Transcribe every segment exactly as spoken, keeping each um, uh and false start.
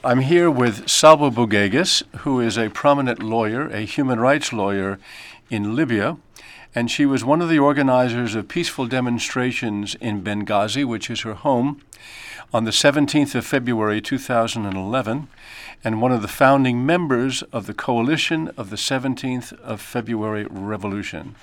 I'm here with Salwa Bouguegues, who is a prominent lawyer, a human rights lawyer in Libya, and she was one of the organizers of peaceful demonstrations in Benghazi, which is her home, on the seventeenth of February two thousand eleven, and one of the founding members of the coalition of the seventeenth of February Revolution.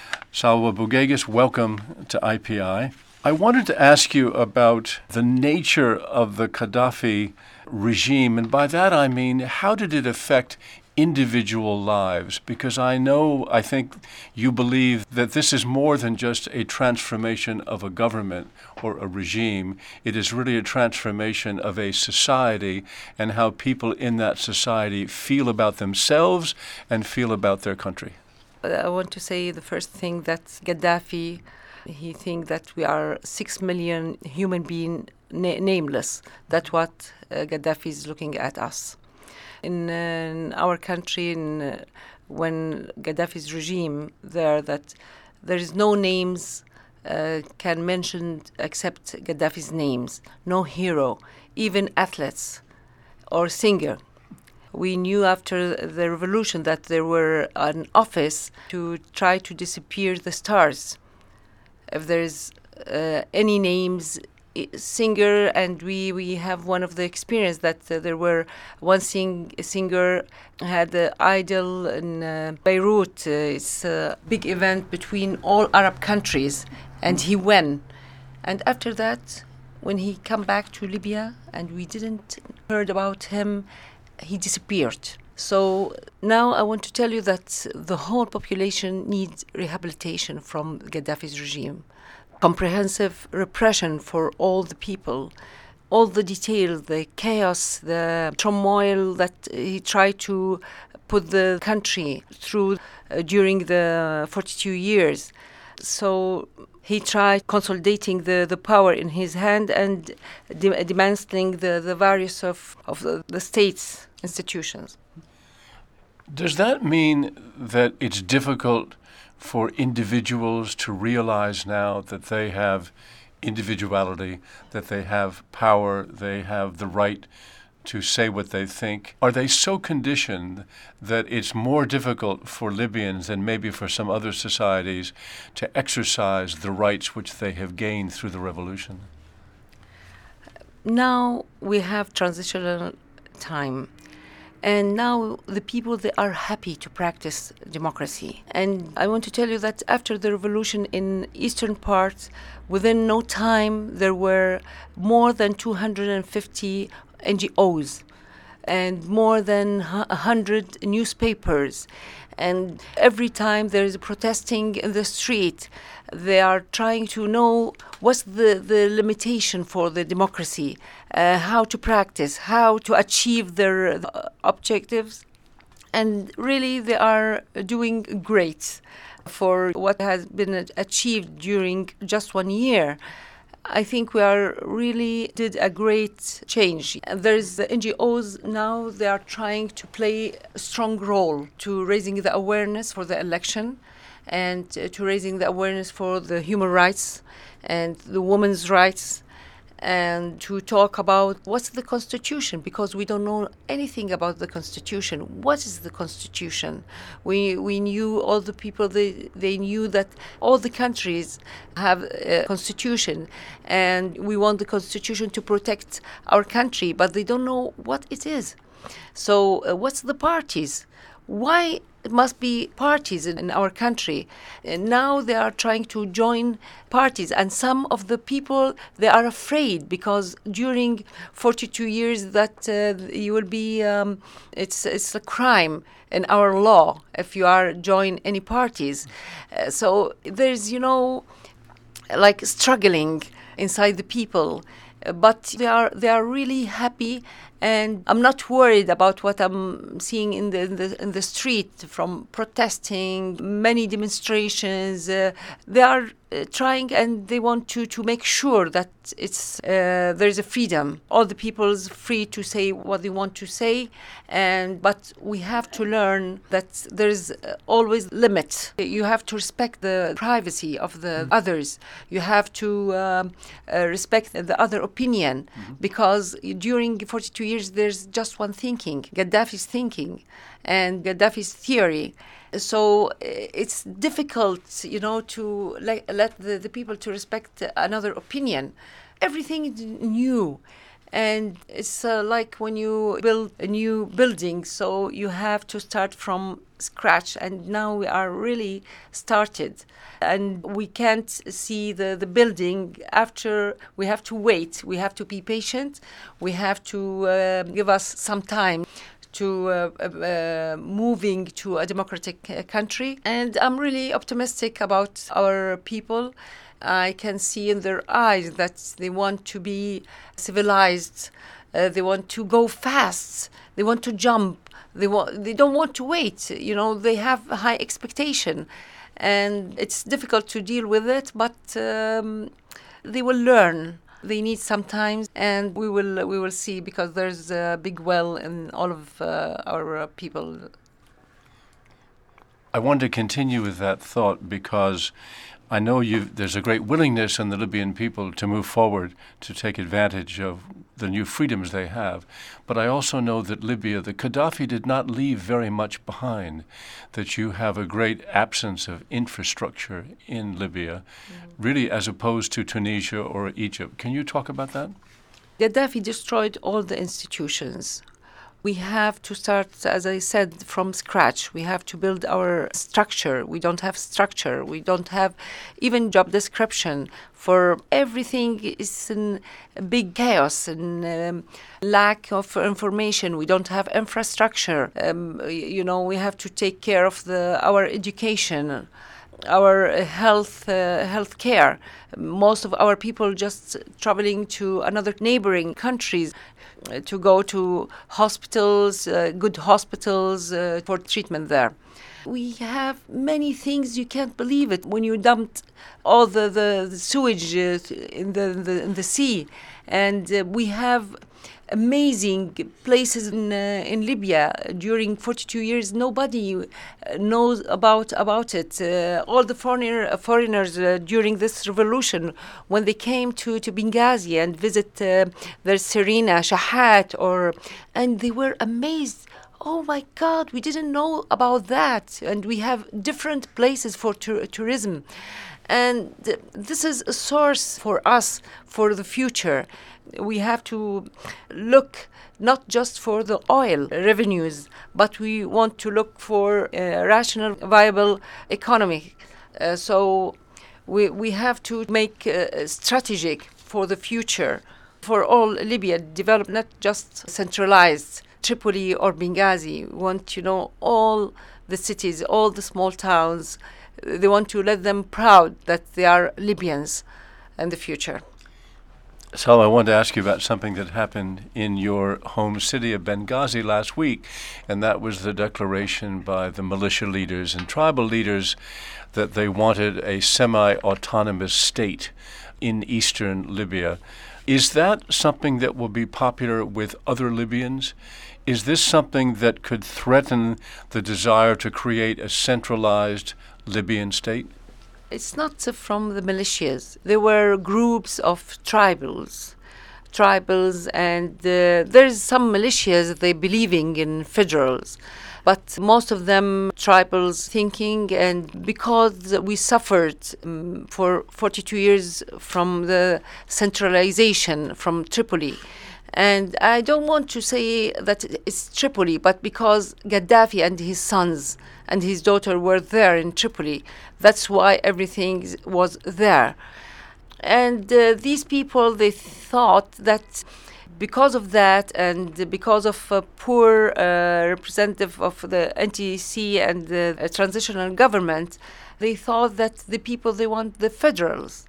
Salwa Bouguegues, welcome to I P I. I wanted to ask you about the nature of the Gaddafi regime, and by that I mean, how did it affect individual lives? Because I know, I think you believe that this is more than just a transformation of a government or a regime. It is really a transformation of a society and how people in that society feel about themselves and feel about their country. I want to say the first thing that Gaddafi, he thinks that we are six million human beings na- nameless. That's what uh, Gaddafi is looking at us. In, uh, in our country, in, uh, when Gaddafi's regime there, that there is no names uh, can mention except Gaddafi's names. No hero, even athletes or singer. We knew after the revolution that there were an office to try to disappear the stars. If there is uh, any names, singer, and we, we have one of the experience that uh, there were one sing, singer had an idol in uh, Beirut. Uh, it's a big event between all Arab countries, and he won. And after that, when he come back to Libya, and we didn't heard about him, he disappeared. So now I want to tell you that the whole population needs rehabilitation from Gaddafi's regime. Comprehensive repression for all the people, all the detail, the chaos, the turmoil that he tried to put the country through uh, during the forty-two years. So he tried consolidating the, the power in his hand and de- dismantling the, the various of, of the, the state's institutions. Does that mean that it's difficult for individuals to realize now that they have individuality, that they have power, they have the right to say what they think? Are they so conditioned that it's more difficult for Libyans than maybe for some other societies to exercise the rights which they have gained through the revolution? Now we have transitional time. And now the people, they are happy to practice democracy. And I want to tell you that after the revolution in eastern parts, within no time, there were more than two hundred fifty N G Os and more than one hundred newspapers. And every time there is protesting in the street, they are trying to know what's the, the limitation for the democracy, uh, how to practice, how to achieve their uh, objectives. And really, they are doing great for what has been achieved during just one year. I think we are really did a great change. There's the N G Os now, they are trying to play a strong role to raising the awareness for the election and uh, to raising the awareness for the human rights and the women's rights, and to talk about what's the Constitution, because we don't know anything about the Constitution. What is the Constitution? We we knew all the people, they, they knew that all the countries have a Constitution, and we want the Constitution to protect our country, but they don't know what it is. So uh, what's the parties? Why it must be parties in, in our country? And now they are trying to join parties, and some of the people, they are afraid because during forty-two years that uh, you will be, um, it's it's a crime in our law if you are join any parties. Uh, so there's, you know, like struggling inside the people. But they are they are really happy, and I'm not worried about what I'm seeing in the in the, in the street from protesting, many demonstrations. Uh, they are uh, trying, and they want to, to make sure that it's uh, there is a freedom. All the people is free to say what they want to say, and but we have to learn that there is always limit. You have to respect the privacy of the mm-hmm. others. You have to um, uh, respect the other opinion, mm-hmm. because during forty-two years, there's just one thinking, Gaddafi's thinking and Gaddafi's theory. So uh, it's difficult, you know, to le- let the, the people to respect another opinion. Everything is new. And it's uh, like when you build a new building, so you have to start from scratch. And now we are really started. And we can't see the, the building after. We have to wait. We have to be patient. We have to uh, give us some time to uh, uh, moving to a democratic uh, country. And I'm really optimistic about our people. I can see in their eyes that they want to be civilized. Uh, they want to go fast. They want to jump. They want. They don't want to wait. You know, they have a high expectation, and it's difficult to deal with it. But um, they will learn. They need some time, and we will. We will see, because there's a big well in all of uh, our uh, people. I want to continue with that thought because I know you've, there's a great willingness in the Libyan people to move forward, to take advantage of the new freedoms they have. But I also know that Libya, the Gaddafi did not leave very much behind, that you have a great absence of infrastructure in Libya, mm-hmm. really as opposed to Tunisia or Egypt. Can you talk about that? Gaddafi destroyed all the institutions. We have to start, as I said, from scratch. We have to build our structure. We don't have structure. We don't have even job description. For everything is in big chaos and um, lack of information. We don't have infrastructure. Um, you know, we have to take care of the our education, our health uh, health care. Most of our people just traveling to another neighboring countries uh, to go to hospitals, uh, good hospitals uh, for treatment there. We have many things, you can't believe it. When you dumped all the, the, the sewage uh, in, the, the, in the sea, and uh, we have amazing places in uh, in Libya during forty-two years. Nobody knows about about it. Uh, all the foreigner foreigners uh, during this revolution, when they came to, to Benghazi and visit uh, their Serena, Shahat, or and they were amazed. Oh my God, we didn't know about that, and we have different places for tur- tourism, and th- this is a source for us for the future. We have to look not just for the oil revenues, but we want to look for a rational, viable economy. Uh, so we we have to make uh, strategic for the future, for all Libya, develop not just centralized Tripoli or Benghazi. We want, you know, all the cities, all the small towns. They want to let them proud that they are Libyans in the future. Salma, I want to ask you about something that happened in your home city of Benghazi last week, and that was the declaration by the militia leaders and tribal leaders that they wanted a semi-autonomous state in eastern Libya. Is that something that will be popular with other Libyans? Is this something that could threaten the desire to create a centralized Libyan state? It's not uh, from the militias. There were groups of tribals, tribals, and uh, there's some militias, they believing in federals. But most of them tribals thinking, and because we suffered um, for forty-two years from the centralization from Tripoli. And I don't want to say that it's Tripoli, but because Gaddafi and his sons and his daughter were there in Tripoli, that's why everything was there. And uh, these people, they thought that because of that and because of a poor uh, representative of the N T C and the uh, transitional government, they thought that the people, they want the federals.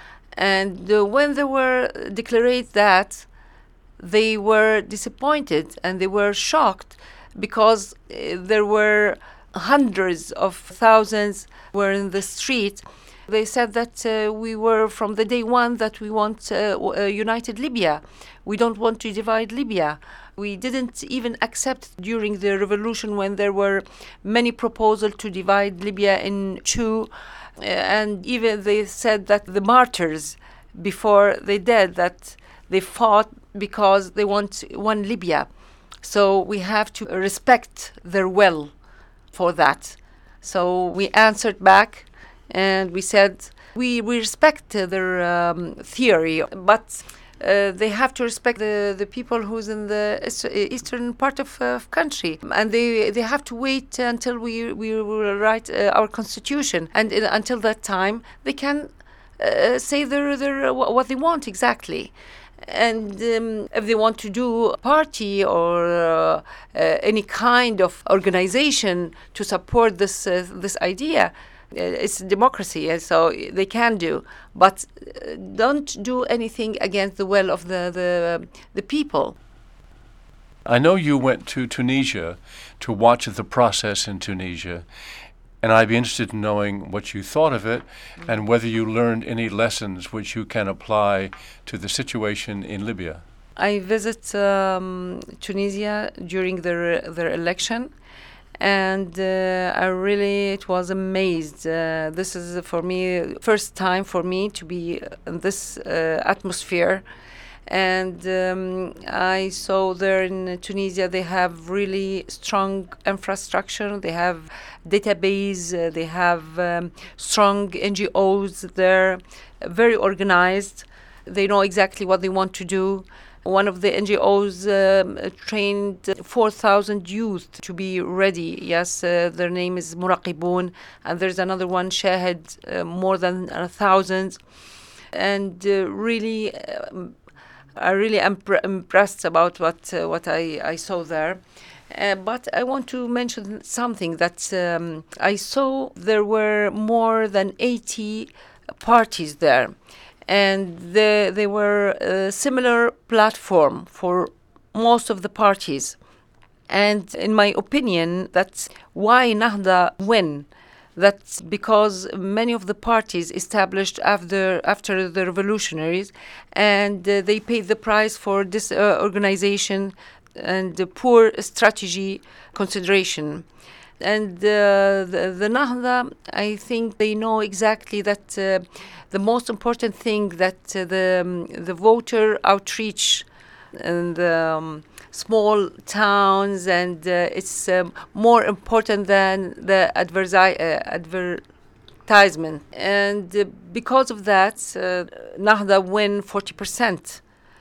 And uh, when they were declared that, they were disappointed and they were shocked because uh, there were hundreds of thousands were in the street. They said that uh, we were from the day one that we want uh, a united Libya. We don't want to divide Libya. We didn't even accept during the revolution when there were many proposals to divide Libya in two. Uh, and even they said that the martyrs before they died, that they fought because they want one Libya. So we have to respect their will for that. So we answered back and we said, we, we respect uh, their um, theory, but uh, they have to respect the, the people who's in the eastern part of uh, country. And they, they have to wait until we, we will write uh, our constitution. And uh, until that time, they can uh, say their, their, what they want exactly. And um, if they want to do a party or uh, uh, any kind of organization to support this uh, this idea, uh, it's democracy, and so they can do. But uh, don't do anything against the will of the, the the people. I know you went to Tunisia to watch the process in Tunisia. And I'd be interested in knowing what you thought of it and whether you learned any lessons which you can apply to the situation in Libya. I visit um, Tunisia during their their election, and uh, I really it was amazed. Uh, this is for me first time for me to be in this uh, atmosphere. And um, I saw there in Tunisia they have really strong infrastructure. They have database. Uh, they have um, strong N G Os there, very organized. They know exactly what they want to do. One of the N G Os um, trained four thousand youth to be ready. Yes, uh, their name is Muraqibun, and there's another one, Shahid, uh, more than a thousand, and uh, really. Um, I really am impre- impressed about what uh, what I, I saw there. Uh, but I want to mention something that um, I saw there were more than eighty parties there. And they, they were a similar platform for most of the parties. And in my opinion, that's why Nahda win. That's because many of the parties established after after the revolutionaries, and uh, they paid the price for this uh, organization and the poor strategy consideration. And uh, the, the Nahda, I think they know exactly that uh, the most important thing that uh, the um, the voter outreach and um, small towns, and uh, it's um, more important than the adversi- uh, advertisement. And uh, because of that, uh, Nahda win forty percent.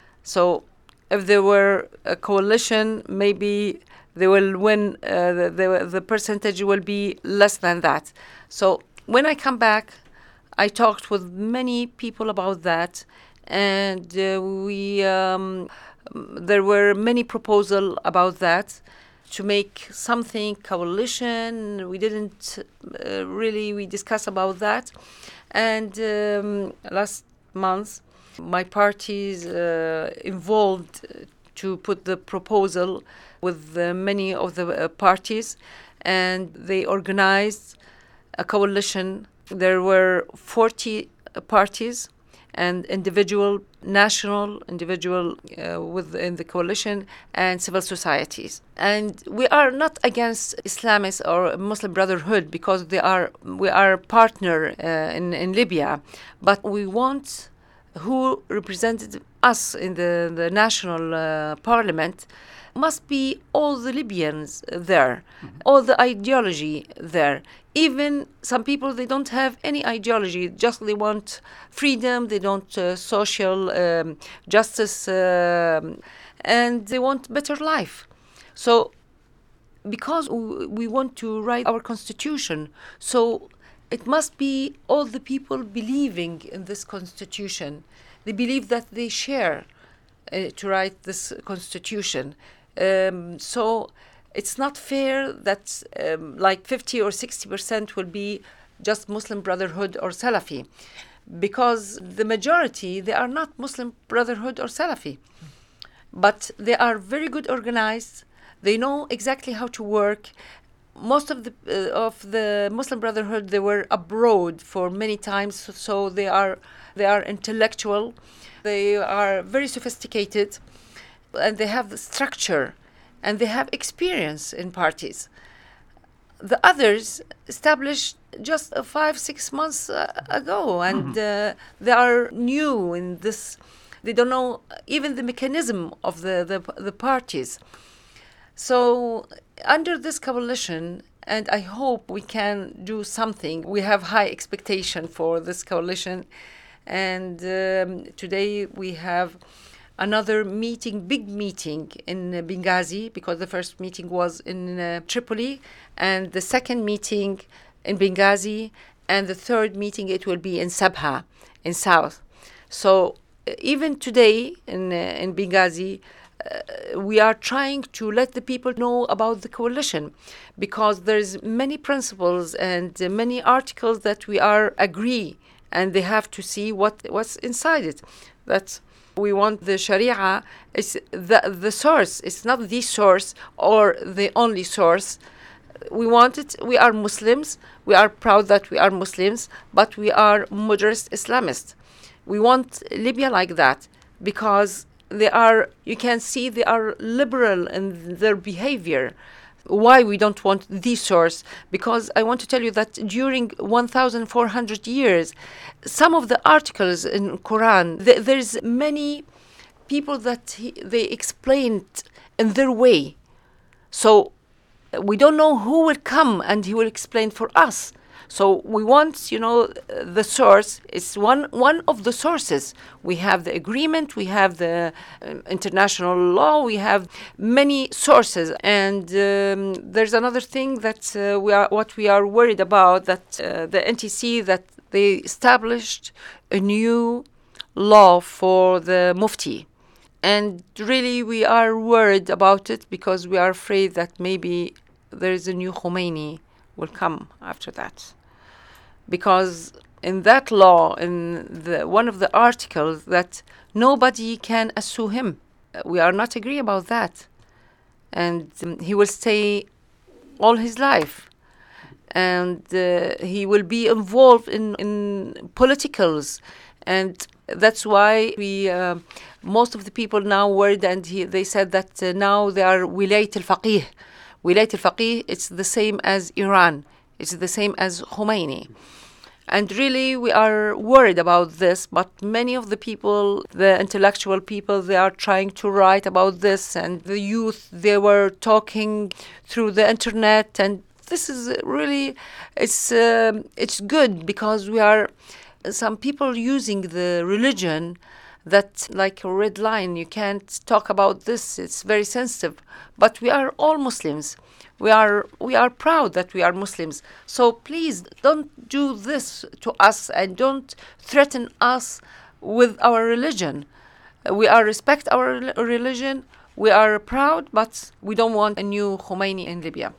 So if there were a coalition, maybe they will win, uh, the, the, the percentage will be less than that. So when I come back, I talked with many people about that, and uh, we... Um, There were many proposals about that to make something coalition. We didn't uh, really we discussed about that, and um, last month my parties uh, involved to put the proposal with uh, many of the uh, parties, and they organized a coalition. There were forty uh, parties and individual, national, individual uh, within the coalition, and civil societies. And we are not against Islamists or Muslim Brotherhood because they are we are a partner uh, in, in Libya, but we want who represented us in the, the national uh, parliament must be all the Libyans there, mm-hmm. all the ideology there. Even some people, they don't have any ideology, just they want freedom, they want uh, social um, justice, um, and they want better life. So because w- we want to write our constitution, so it must be all the people believing in this constitution. They believe that they share uh, to write this constitution. Um, so it's not fair that um, like fifty or sixty percent will be just Muslim Brotherhood or Salafi, because the majority, they are not Muslim Brotherhood or Salafi, but they are very good organized. They know exactly how to work. Most of the uh, of the Muslim Brotherhood, they were abroad for many times, so, so they are they are intellectual. They are very sophisticated, and they have the structure, and they have experience in parties. The others established just uh, five, six months uh, ago, and mm-hmm. uh, they are new in this They don't know even the mechanism of the, the, the parties. So under this coalition, and I hope we can do something, we have high expectation for this coalition. And um, today we have another meeting, big meeting in uh, Benghazi, because the first meeting was in uh, Tripoli, and the second meeting in Benghazi, and the third meeting it will be in Sabha, in South. So uh, even today in uh, in Benghazi, uh, we are trying to let the people know about the coalition, because there's many principles and uh, many articles that we are agree, and they have to see what what's inside it. That's we want the Sharia is the the source. It's not the source or the only source. We want it. We are Muslims. We are proud that we are Muslims, but we are moderate Islamists. We want Libya like that, because they are. You can see they are liberal in their behavior. Why we don't want the source? Because I want to tell you that during one thousand four hundred years, some of the articles in Quran, th- there's many people that he, they explained in their way. So we don't know who will come and he will explain for us. So we want, you know, the source. It's one one of the sources. We have the agreement, we have the um, international law, we have many sources. And um, there's another thing that uh, we are, what we are worried about, that uh, the N T C, that they established a new law for the Mufti. And really we are worried about it, because we are afraid that maybe there is a new Khomeini will come after that. Because in that law, in the, one of the articles, that nobody can sue him. We are not agree about that. And um, he will stay all his life. And uh, he will be involved in, in politicals. And that's why we, uh, most of the people now worried, and he, they said that uh, now they are Wilayat al-Faqih. Wilayat al-Faqih, it's the same as Iran. It's the same as Khomeini. And really, we are worried about this, but many of the people, the intellectual people, they are trying to write about this, and the youth, they were talking through the internet, and this is really, it's, uh, it's good, because we are, some people using the religion, that like a red line, you can't talk about this, it's very sensitive. But we are all Muslims. We are we are proud that we are Muslims. So please don't do this to us, and don't threaten us with our religion. We are respect our religion. We are proud, but we don't want a new Khomeini in Libya.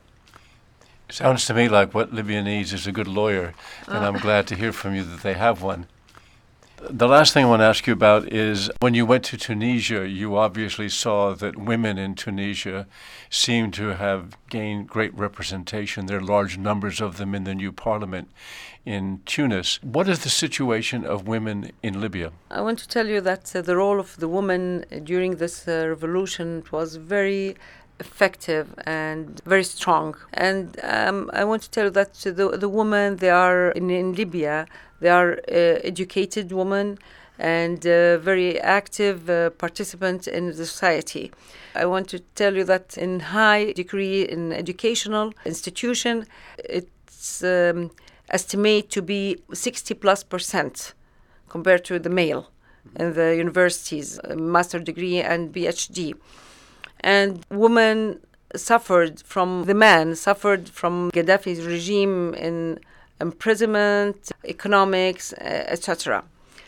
Sounds to me like what Libya needs is a good lawyer, and I'm glad to hear from you that they have one. The last thing I want to ask you about is, when you went to Tunisia, you obviously saw that women in Tunisia seem to have gained great representation. There are large numbers of them in the new parliament in Tunis. What is the situation of women in Libya? I want to tell you that uh, the role of the woman during this uh, revolution was very effective and very strong. And um, I want to tell you that the, the women, they are in, in Libya, they are uh, educated women and uh, very active uh, participants in the society. I want to tell you that in high degree in educational institution, it's um, estimated to be sixty plus percent compared to the male in the universities, master degree and PhD. And women suffered from, the man suffered from Gaddafi's regime in imprisonment, economics, et cetera.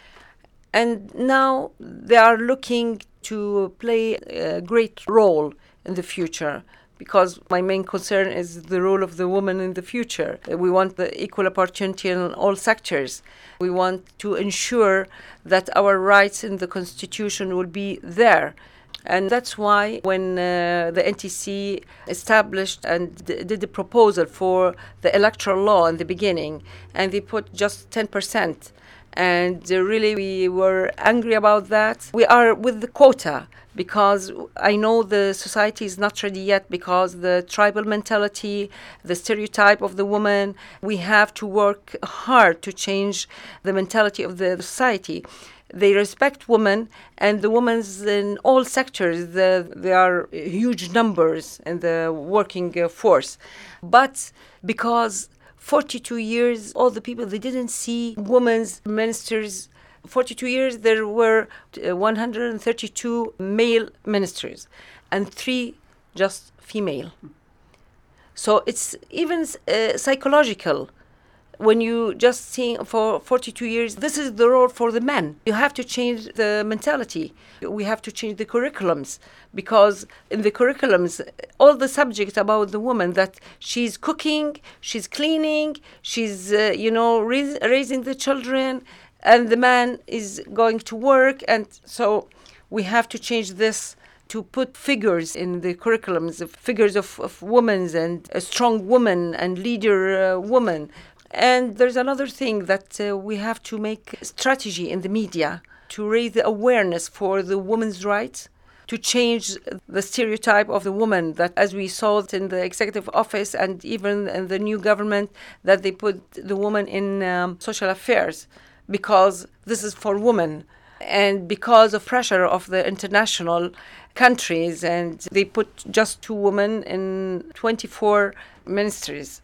And now they are looking to play a great role in the future, because my main concern is the role of the woman in the future. We want the equal opportunity in all sectors. We want to ensure that our rights in the Constitution will be there. And that's why when uh, the N T C established and d- did the proposal for the electoral law in the beginning, and they put just ten percent, and uh, really we were angry about that. We are with the quota, because I know the society is not ready yet, because the tribal mentality, the stereotype of the woman, we have to work hard to change the mentality of the society. They respect women, and the women in all sectors, the, there are huge numbers in the working uh, force. But because forty-two years, all the people, they didn't see women's ministers. forty-two years, there were uh, one hundred thirty-two male ministers and three just female. So it's even uh, psychological. When you just see for forty-two years, this is the role for the men. You have to change the mentality. We have to change the curriculums, because in the curriculums, all the subjects about the woman, that she's cooking, she's cleaning, she's, uh, you know, raise, raising the children, and the man is going to work. And so we have to change this to put figures in the curriculums, figures of, of women and a strong woman and leader uh, woman. And there's another thing that uh, we have to make strategy in the media to raise the awareness for the women's rights, to change the stereotype of the woman that, as we saw it in the executive office and even in the new government, that they put the woman in um, social affairs because this is for women. And because of pressure of the international countries, and they put just two women in twenty-four ministries.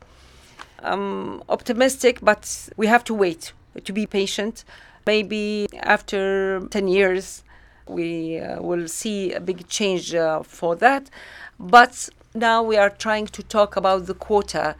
I'm optimistic, but we have to wait, to be patient. Maybe after ten years, we uh, will see a big change uh, for that. But now we are trying to talk about the quota,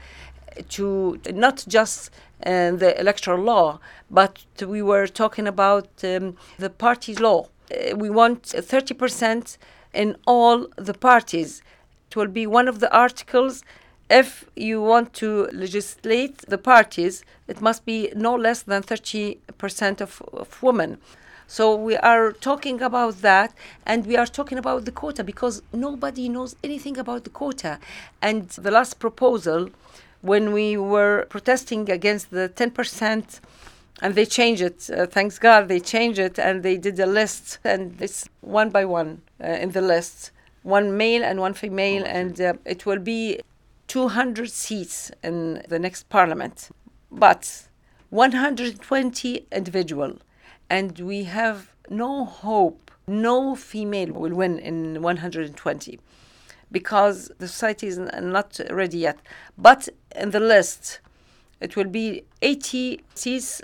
to not just uh, the electoral law, but we were talking about um, the party law. Uh, we want thirty percent in all the parties. It will be one of the articles. If you want to legislate the parties, it must be no less than thirty percent of, of women. So we are talking about that, and we are talking about the quota because nobody knows anything about the quota. And the last proposal, when we were protesting against the ten percent, and they changed it, uh, thanks God, they changed it, and they did a list, and it's one by one uh, in the list, one male and one female, and uh, it will be two hundred seats in the next parliament, but one hundred twenty individual, and we have no hope, no female will win in one hundred twenty, because the society is not ready yet. But in the list, it will be eighty seats.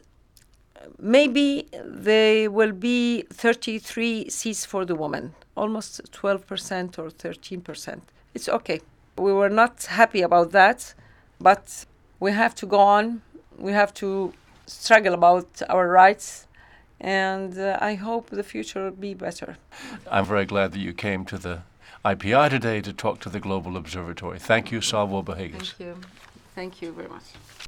Maybe there will be thirty-three seats for the woman, almost twelve percent or thirteen percent. It's okay. We were not happy about that, but we have to go on. We have to struggle about our rights, and uh, I hope the future will be better. I'm very glad that you came to the I P I today to talk to the Global Observatory. Thank you, Salwa Bohegas. Thank you. Thank you very much.